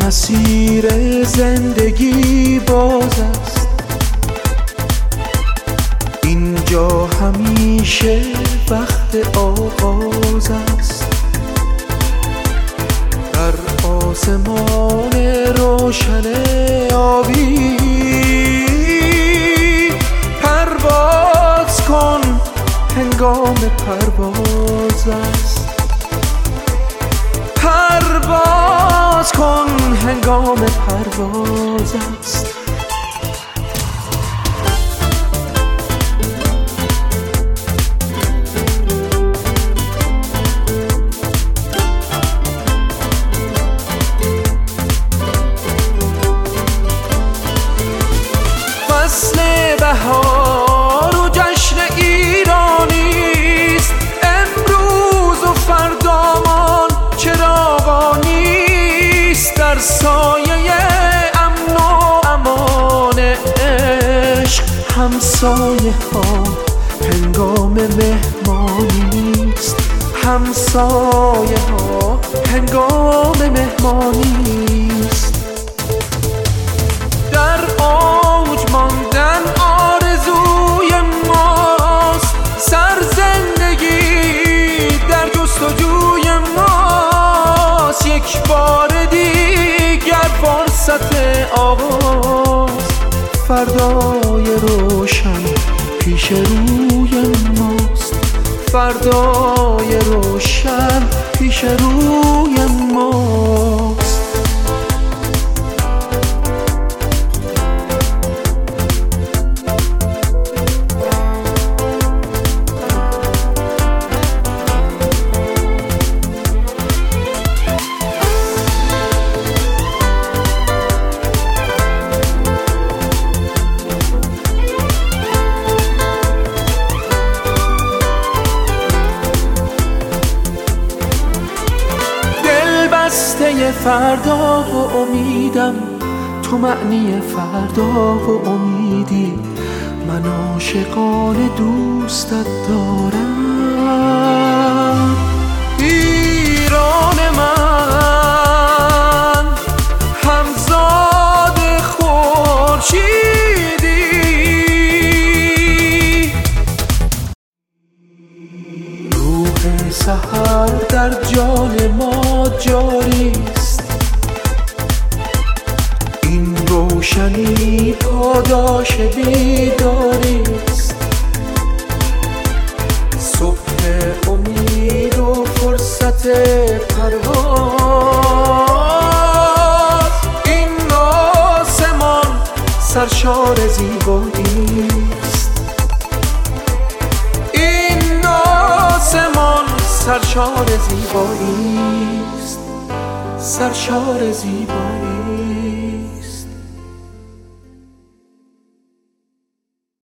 مسیر زندگی باز است، اینجا همیشه وقت آغاز است. در آسمان روشن آبی پرواز کن، هنگام پرواز است. پرواز کن، هنگام پرواز است. فصل بهار و جشن ایرانیست، امروز و فردامان چراغانیست. در سایه امن و امان عشق همسایه ها هنگام مهمانیست. همسایه ها هنگام مهمانیست. در اوج ماندن آرزوی ماست، سرزندگی در جستجوی ماست. یک بار دیگر فرصت آغاز، فردای روشن پیش روی ماست. فردای روشن پیش روی ماست. فردا و امیدم، تو معنی فردا و امیدی. من عاشقانه دوستت دارم. ایران من همزاد خورشیدی، روح سحر در جان ما جاری است. این روشنی پاداش بیداری است. صبح امید و فرصت پرواز. این آسمان سرشار زیبایی است. این آسمان سرشار زیبایی است. سرشار زیبایی.